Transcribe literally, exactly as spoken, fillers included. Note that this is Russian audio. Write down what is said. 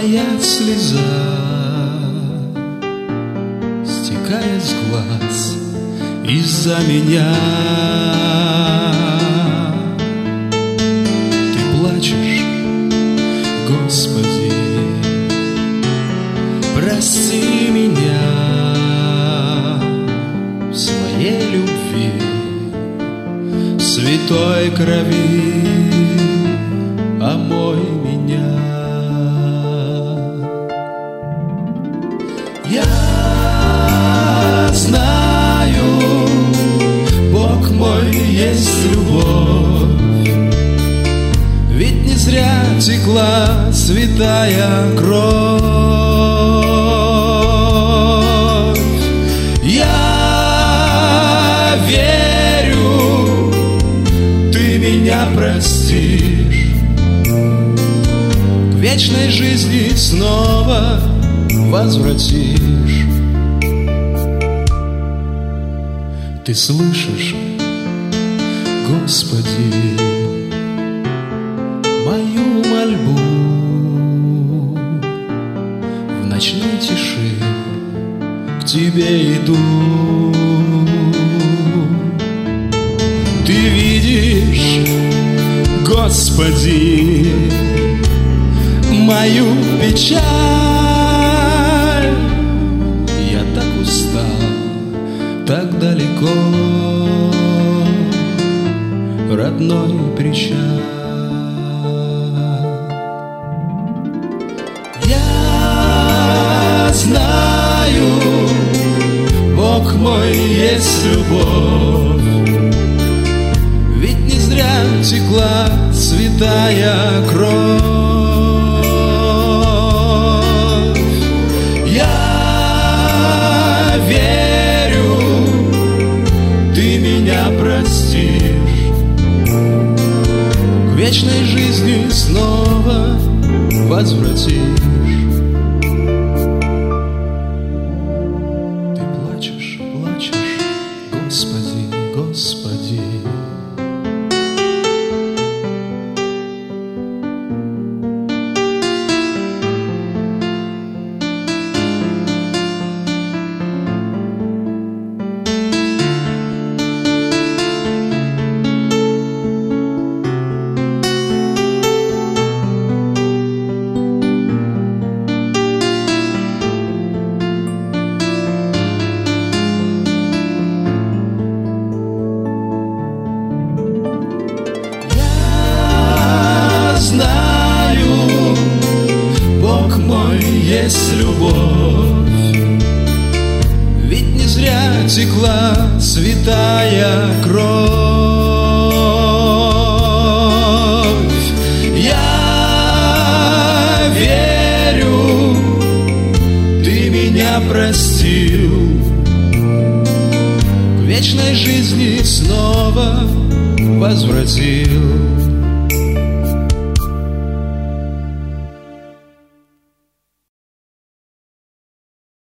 твоя слеза стекает с глаз из-за меня. Ты плачешь, Господи, прости меня в своей любви, святой крови, омой меня. Я знаю, Бог мой есть любовь, ведь не зря текла святая кровь. Я верю, ты меня простишь, к вечной жизни снова возвратишь. Ты слышишь, Господи, мою мольбу? В ночной тиши к Тебе иду. Ты видишь, Господи, мою печаль. Я так устал, так далеко, родной причал. Я знаю, Бог мой есть любовь, ведь не зря текла святая кровь. Я верю, ты меня простишь, к вечной жизни снова возвратишь. Ты плачешь, плачешь, Господи, Господи. Есть любовь, ведь не зря текла святая кровь. Я верю, ты меня простил, к вечной жизни снова возвратил.